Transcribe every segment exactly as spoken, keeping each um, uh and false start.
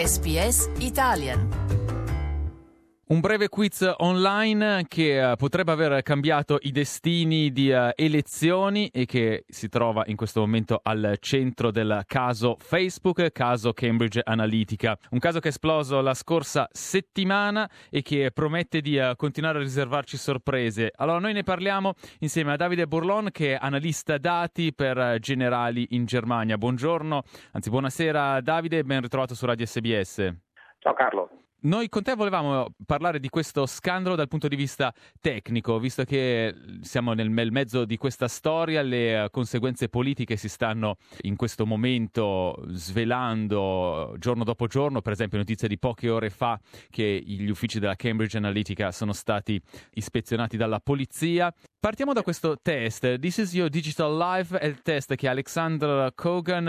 S B S Italian. Un breve quiz online che uh, potrebbe aver cambiato i destini di uh, elezioni e che si trova in questo momento al centro del caso Facebook, caso Cambridge Analytica. Un caso che è esploso la scorsa settimana e che promette di uh, continuare a riservarci sorprese. Allora noi ne parliamo insieme a Davide Burlon, che è analista dati per uh, Generali in Germania. Buongiorno, anzi buonasera Davide e ben ritrovato su Radio S B S. Ciao Carlo. Noi con te volevamo parlare di questo scandalo dal punto di vista tecnico, visto che siamo nel mezzo di questa storia, le conseguenze politiche si stanno in questo momento svelando giorno dopo giorno. Per esempio notizia di poche ore fa che gli uffici della Cambridge Analytica sono stati ispezionati dalla polizia. Partiamo da questo test. This is Your Digital Life, è il test che Alexander Kogan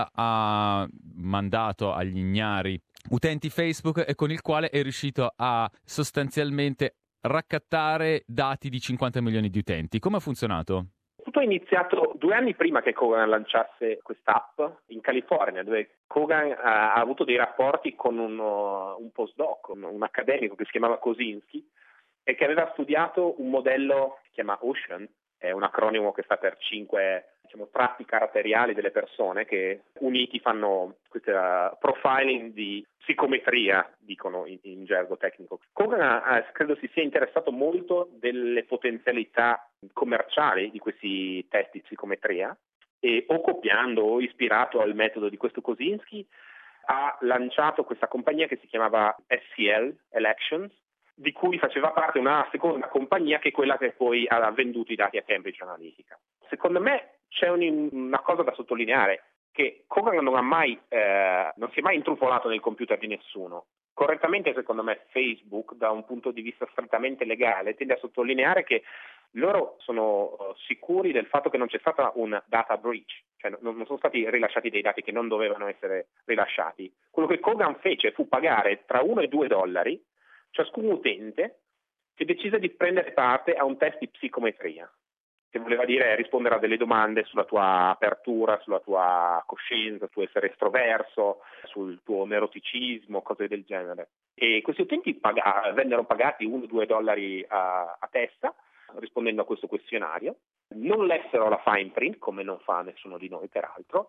ha mandato agli ignari utenti Facebook e con il quale è riuscito a sostanzialmente raccattare dati di cinquanta milioni di utenti. Come ha funzionato? Tutto è iniziato due anni prima che Kogan lanciasse quest'app in California, dove Kogan ha avuto dei rapporti con un, un postdoc, un, un accademico che si chiamava Kosinski e che aveva studiato un modello che si chiama Ocean, è un acronimo che sta per cinque diciamo, tratti caratteriali delle persone che uniti fanno questo uh, profiling di psicometria, dicono in, in gergo tecnico. Kogan ha, credo si sia interessato molto delle potenzialità commerciali di questi test di psicometria e o copiando o ispirato al metodo di questo Kosinski ha lanciato questa compagnia che si chiamava S C L Elections, di cui faceva parte una seconda compagnia che è quella che poi ha venduto i dati a Cambridge Analytica. Secondo me c'è un, una cosa da sottolineare, che Kogan non ha mai, eh, non si è mai intrufolato nel computer di nessuno. Correttamente, secondo me, Facebook, da un punto di vista strettamente legale, tende a sottolineare che loro sono uh, sicuri del fatto che non c'è stata un data breach, cioè non, non sono stati rilasciati dei dati che non dovevano essere rilasciati. Quello che Kogan fece fu pagare tra uno e due dollari ciascun utente che decise di prendere parte a un test di psicometria, che voleva dire rispondere a delle domande sulla tua apertura, sulla tua coscienza, sul tuo essere estroverso, sul tuo neuroticismo, cose del genere. E questi utenti pag- vennero pagati uno o due dollari a, a testa, rispondendo a questo questionario. Non lessero la fine print, come non fa nessuno di noi peraltro.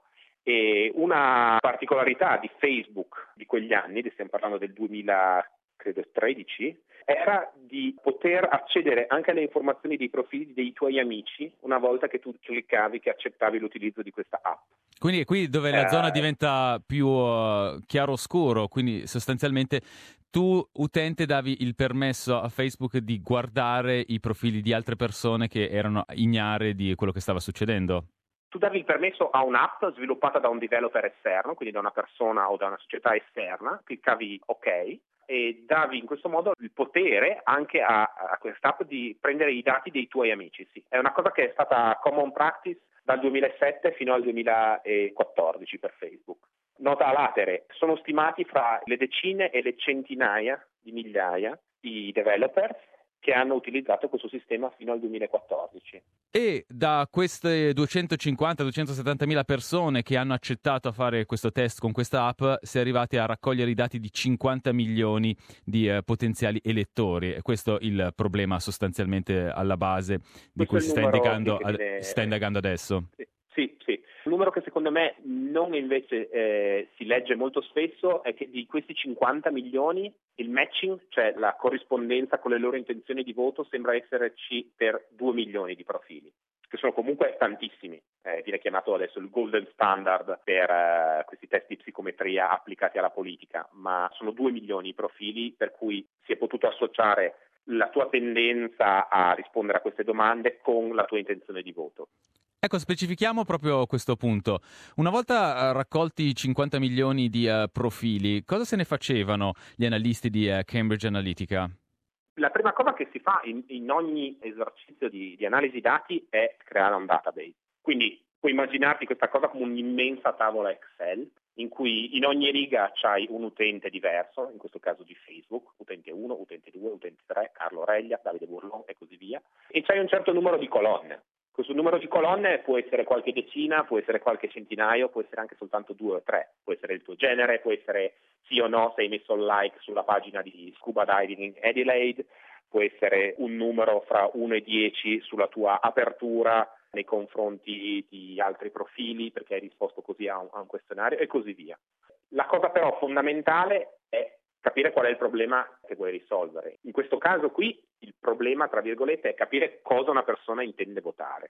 E una particolarità di Facebook di quegli anni, stiamo parlando del duemila credo tredici, era di poter accedere anche alle informazioni dei profili dei tuoi amici una volta che tu cliccavi, che accettavi l'utilizzo di questa app. Quindi è qui dove la eh... zona diventa più uh, chiaroscuro, quindi sostanzialmente tu utente davi il permesso a Facebook di guardare i profili di altre persone che erano ignare di quello che stava succedendo. Tu davi il permesso a un'app sviluppata da un developer esterno, quindi da una persona o da una società esterna, cliccavi OK e davi in questo modo il potere anche a, a quest'app di prendere i dati dei tuoi amici. Sì. È una cosa che è stata common practice dal duemilasette fino al duemilaquattordici per Facebook. Nota a latere, sono stimati fra le decine e le centinaia di migliaia di developers che hanno utilizzato questo sistema fino al duemilaquattordici. E da queste duecentocinquanta duecentosettantamila persone che hanno accettato a fare questo test con questa app si è arrivati a raccogliere i dati di cinquanta milioni di eh, potenziali elettori. E questo è il problema sostanzialmente alla base di questo cui si sta, indicando, che viene... sta indagando adesso. Sì, sì, sì. Un numero che secondo me non invece eh, si legge molto spesso è che di questi cinquanta milioni il matching, cioè la corrispondenza con le loro intenzioni di voto, sembra esserci per due milioni di profili, che sono comunque tantissimi. Eh, viene chiamato adesso il golden standard per eh, questi test di psicometria applicati alla politica, ma sono due milioni i profili per cui si è potuto associare la tua tendenza a rispondere a queste domande con la tua intenzione di voto. Ecco, specifichiamo proprio questo punto. Una volta uh, raccolti cinquanta milioni di uh, profili, cosa se ne facevano gli analisti di uh, Cambridge Analytica? La prima cosa che si fa in, in ogni esercizio di, di analisi dati è creare un database. Quindi puoi immaginarti questa cosa come un'immensa tavola Excel in cui in ogni riga c'hai un utente diverso, in questo caso di Facebook, utente uno, utente due, utente tre, Carlo Reglia, Davide Burlon e così via, e c'hai un certo numero di colonne. Questo numero di colonne può essere qualche decina, può essere qualche centinaio, può essere anche soltanto due o tre, può essere il tuo genere, può essere sì o no se hai messo il like sulla pagina di Scuba Diving in Adelaide, può essere un numero fra uno e dieci sulla tua apertura nei confronti di altri profili perché hai risposto così a un, a un questionario e così via. La cosa però fondamentale è capire qual è il problema che vuoi risolvere. In questo caso qui il problema, tra virgolette, è capire cosa una persona intende votare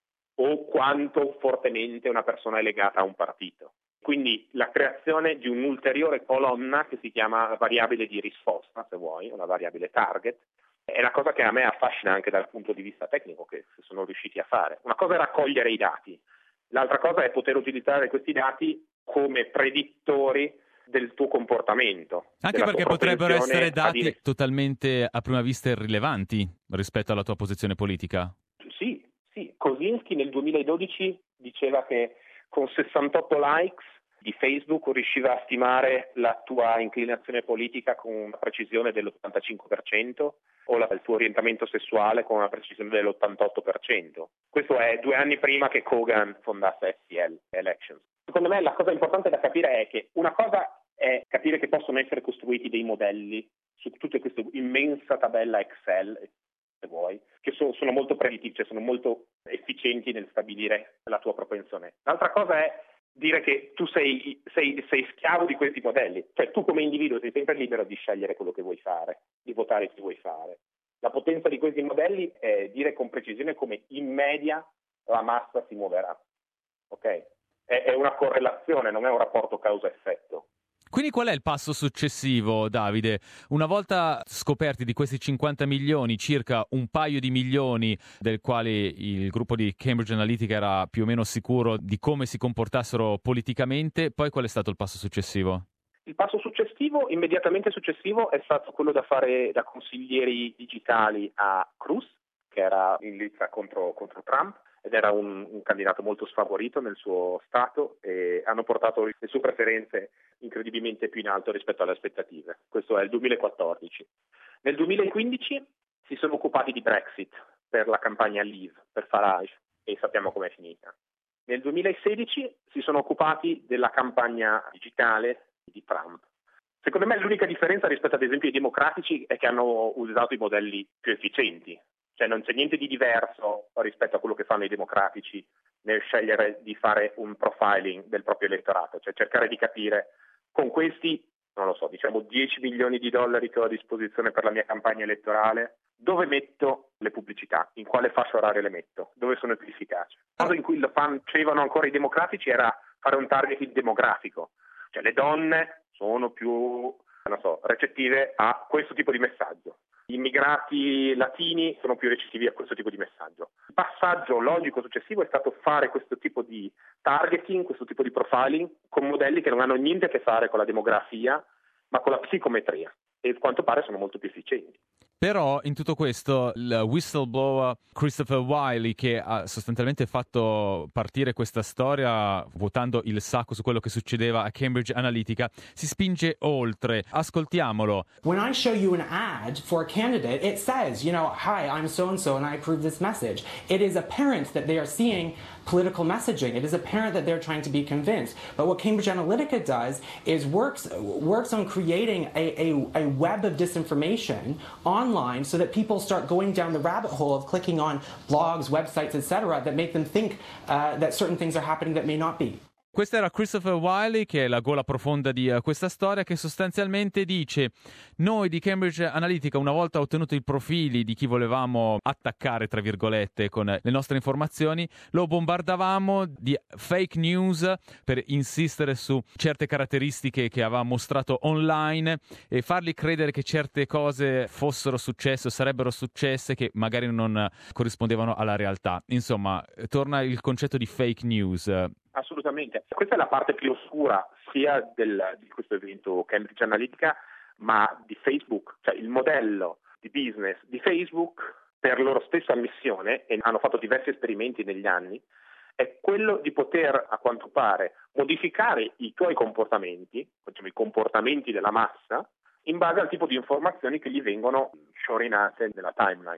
o quanto fortemente una persona è legata a un partito. Quindi la creazione di un'ulteriore colonna che si chiama variabile di risposta, se vuoi, una variabile target, è la cosa che a me affascina anche dal punto di vista tecnico che sono riusciti a fare. Una cosa è raccogliere i dati, l'altra cosa è poter utilizzare questi dati come predittori del tuo comportamento. Anche perché potrebbero essere dati dire... totalmente a prima vista irrilevanti rispetto alla tua posizione politica. Sì, sì. Kosinski nel duemiladodici diceva che con sessantotto likes di Facebook riusciva a stimare la tua inclinazione politica con una precisione dell'ottantacinque per cento o la, il tuo orientamento sessuale con una precisione dell'ottantotto per cento. Questo è due anni prima che Kogan fondasse S T L Elections. Secondo me la cosa importante da capire è che una cosa è capire che possono essere costruiti dei modelli su tutta questa immensa tabella Excel, se vuoi, che so, sono molto predittivi, cioè sono molto efficienti nel stabilire la tua propensione. L'altra cosa è dire che tu sei, sei, sei schiavo di questi modelli, cioè tu come individuo sei sempre libero di scegliere quello che vuoi fare, di votare chi vuoi fare. La potenza di questi modelli è dire con precisione come in media la massa si muoverà, ok? È, è una correlazione, non è un rapporto causa-effetto. Quindi qual è il passo successivo, Davide? Una volta scoperti di questi cinquanta milioni, circa un paio di milioni del quali il gruppo di Cambridge Analytica era più o meno sicuro di come si comportassero politicamente, poi qual è stato il passo successivo? Il passo successivo, immediatamente successivo, è stato quello da fare da consiglieri digitali a Cruz, che era in lizza contro, contro Trump, ed era un, un candidato molto sfavorito nel suo stato e hanno portato le sue preferenze incredibilmente più in alto rispetto alle aspettative. Questo è il duemilaquattordici. Nel duemilaquindici si sono occupati di Brexit per la campagna Leave, per Farage, e sappiamo com'è finita. Nel duemilasedici si sono occupati della campagna digitale di Trump. Secondo me l'unica differenza rispetto ad esempio ai democratici è che hanno usato i modelli più efficienti. Cioè non c'è niente di diverso rispetto a quello che fanno i democratici nel scegliere di fare un profiling del proprio elettorato, cioè cercare di capire con questi, non lo so, diciamo dieci milioni di dollari che ho a disposizione per la mia campagna elettorale, dove metto le pubblicità, in quale fascia oraria le metto, dove sono più efficaci. La cosa in cui lo facevano ancora i democratici era fare un targeting demografico, cioè le donne sono più, non so, recettive a questo tipo di messaggio. Gli immigrati latini sono più recettivi a questo tipo di messaggio. Il passaggio logico successivo è stato fare questo tipo di targeting, questo tipo di profiling con modelli che non hanno niente a che fare con la demografia, ma con la psicometria e a quanto pare sono molto più efficienti. Però in tutto questo il whistleblower Christopher Wiley, che ha sostanzialmente fatto partire questa storia vuotando il sacco su quello che succedeva a Cambridge Analytica, si spinge oltre. Ascoltiamolo. When I show you an ad for a candidate, it says, you know, hi, I'm so-and-so and I approve this message. It is apparent that they are seeing political messaging. It is apparent that they're trying to be convinced. But what Cambridge Analytica does is works works on creating a, a, a web of disinformation online so that people start going down the rabbit hole of clicking on blogs, websites, et cetera that make them think uh, that certain things are happening that may not be. Questo era Christopher Wiley, che è la gola profonda di uh, questa storia, che sostanzialmente dice: noi di Cambridge Analytica, una volta ottenuto i profili di chi volevamo attaccare, tra virgolette, con le nostre informazioni, lo bombardavamo di fake news per insistere su certe caratteristiche che aveva mostrato online e fargli credere che certe cose fossero successe o sarebbero successe che magari non corrispondevano alla realtà. Insomma, torna il concetto di fake news. Assolutamente. Questa è la parte più oscura sia del, di questo evento Cambridge Analytica, ma di Facebook, cioè il modello di business di Facebook per loro stessa ammissione, e hanno fatto diversi esperimenti negli anni, è quello di poter, a quanto pare, modificare i tuoi comportamenti, diciamo i comportamenti della massa, in base al tipo di informazioni che gli vengono sciorinate nella timeline.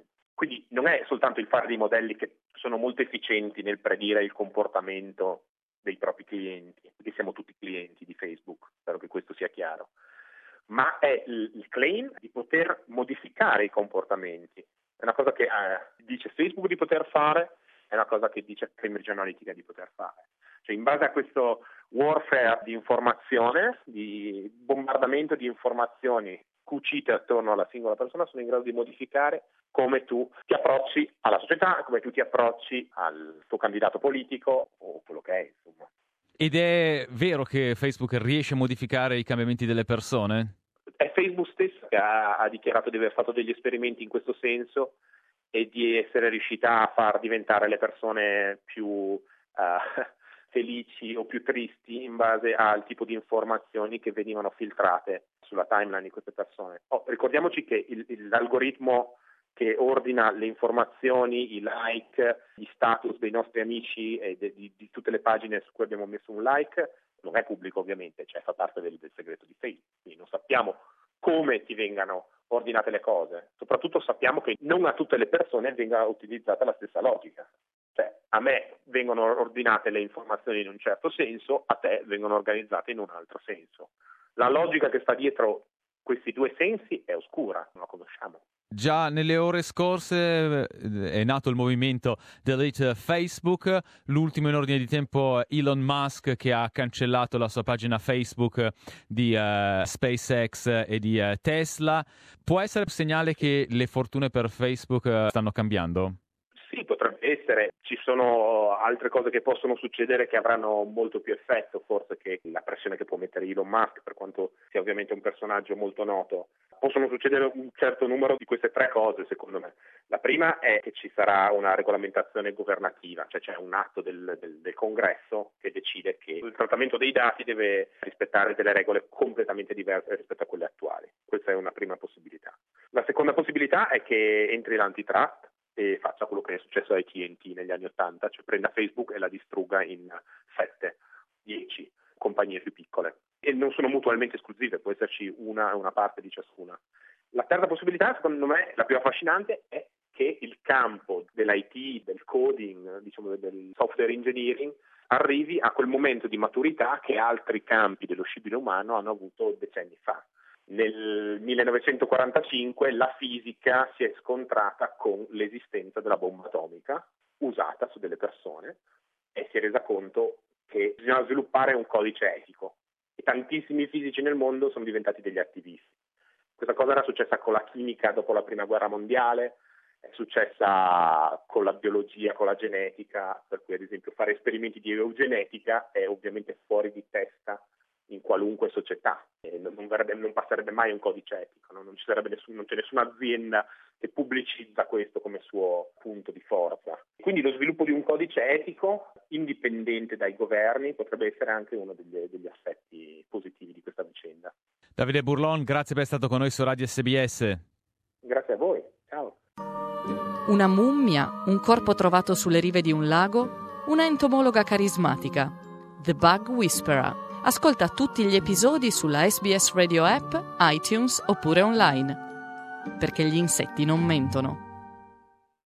Quindi non è soltanto il fare dei modelli che sono molto efficienti nel predire il comportamento dei propri clienti, perché siamo tutti clienti di Facebook, spero che questo sia chiaro, ma è il, il claim di poter modificare i comportamenti. È una cosa che eh, dice Facebook di poter fare, è una cosa che dice Cambridge Analytica di poter fare. Cioè, in base a questo warfare di informazione, di bombardamento di informazioni cucite attorno alla singola persona, sono in grado di modificare come tu ti approcci alla società, come tu ti approcci al tuo candidato politico o quello che è, insomma. Ed è vero che Facebook riesce a modificare i cambiamenti delle persone? È Facebook stesso che ha, ha dichiarato di aver fatto degli esperimenti in questo senso e di essere riuscita a far diventare le persone più uh, felici o più tristi in base al tipo di informazioni che venivano filtrate sulla timeline di queste persone. Oh, ricordiamoci che il, il, l'algoritmo che ordina le informazioni, i like, gli status dei nostri amici e de, di, di tutte le pagine su cui abbiamo messo un like non è pubblico, ovviamente, cioè fa parte del, del segreto di Facebook, quindi non sappiamo come ti vengano ordinate le cose. Soprattutto sappiamo che non a tutte le persone venga utilizzata la stessa logica. Cioè, a me vengono ordinate le informazioni in un certo senso, a te vengono organizzate in un altro senso. La logica che sta dietro questi due sensi è oscura, non la conosciamo. Già nelle ore scorse è nato il movimento Delete Facebook, l'ultimo in ordine di tempo Elon Musk, che ha cancellato la sua pagina Facebook di uh, SpaceX e di uh, Tesla. Può essere segnale che le fortune per Facebook uh, stanno cambiando? Sì, potrebbe essere. Ci sono altre cose che possono succedere che avranno molto più effetto, forse, che la pressione che può mettere Elon Musk, per quanto sia ovviamente un personaggio molto noto. Possono succedere un certo numero di queste tre cose, secondo me. La prima è che ci sarà una regolamentazione governativa, cioè c'è un atto del, del, del Congresso che decide che il trattamento dei dati deve rispettare delle regole completamente diverse rispetto a quelle attuali. Questa è una prima possibilità. La seconda possibilità è che entri l'antitrust e faccia quello che è successo ai T N T negli anni Ottanta, cioè prenda Facebook e la distrugga in sette, dieci compagnie più piccole. E non sono mutualmente esclusive, può esserci una una parte di ciascuna. La terza possibilità, secondo me, la più affascinante, è che il campo dell'I T, del coding, diciamo del software engineering, arrivi a quel momento di maturità che altri campi dello scibile umano hanno avuto decenni fa. Nel millenovecentoquarantacinque la fisica si è scontrata con l'esistenza della bomba atomica usata su delle persone e si è resa conto che bisogna sviluppare un codice etico. E tantissimi fisici nel mondo sono diventati degli attivisti. Questa cosa era successa con la chimica dopo la prima guerra mondiale, è successa con la biologia, con la genetica, per cui ad esempio fare esperimenti di eugenetica è ovviamente fuori di testa in qualunque società, e non, verrebbe, non passerebbe mai un codice etico, no? non, ci sarebbe nessun, non c'è nessuna azienda che pubblicizza questo come suo punto di forza. Quindi lo sviluppo di un codice etico indipendente dai governi potrebbe essere anche uno degli, degli aspetti positivi di questa vicenda. Davide Burlon, grazie per essere stato con noi su Radio S B S. Grazie a voi, ciao. Una mummia, un corpo trovato sulle rive di un lago, una entomologa carismatica. The Bug Whisperer. Ascolta tutti gli episodi sulla S B S Radio App, iTunes oppure online. Perché gli insetti non mentono.